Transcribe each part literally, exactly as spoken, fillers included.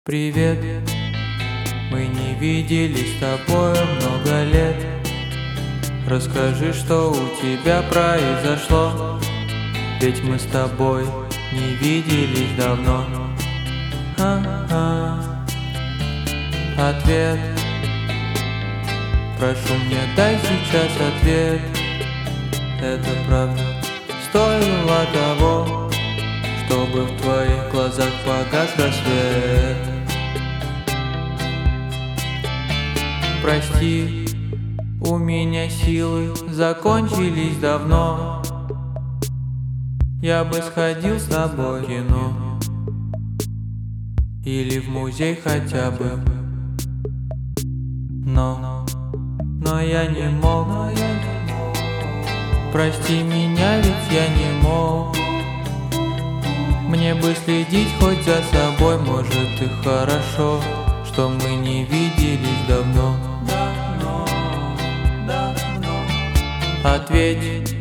Привет, мы не виделись с тобой много лет. Расскажи, что у тебя произошло, ведь мы с тобой не виделись давно. А-а. Ответ. Прошу, мне дай сейчас ответ. Это правда стоило того, чтобы в твоих глазах погас рассвет. Прости, у меня силы закончились давно. Я бы сходил с тобой в кино или в музей хотя бы, но, но я не мог. Прости меня, ведь я не мог. Мне бы следить хоть за собой, может и хорошо, что мы не виделись давно. Давно, давно. Ответь,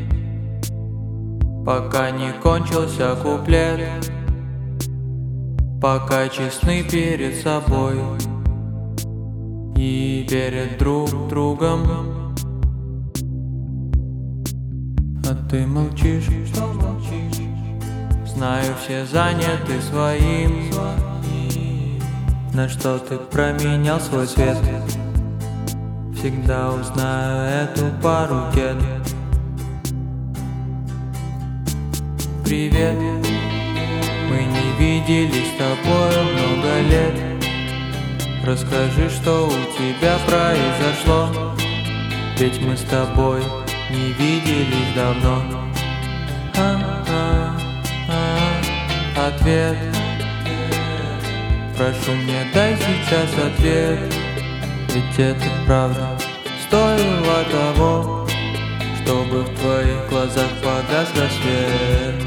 пока не кончился куплет, пока честны перед собой и перед друг другом. А ты молчишь, что молчишь? Знаю, все заняты своим. На что ты променял свой свет? Всегда узнаю эту пару кед. Привет, мы не виделись с тобой много лет. Расскажи, что у тебя произошло, ведь мы с тобой не виделись давно. А-а-а. Ответ. Прошу, мне дай сейчас ответ, ведь это правда стоило того, чтобы в твоих глазах погас рассвет.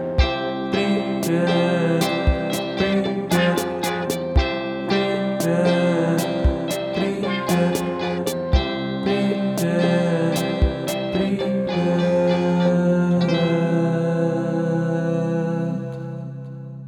Yeah.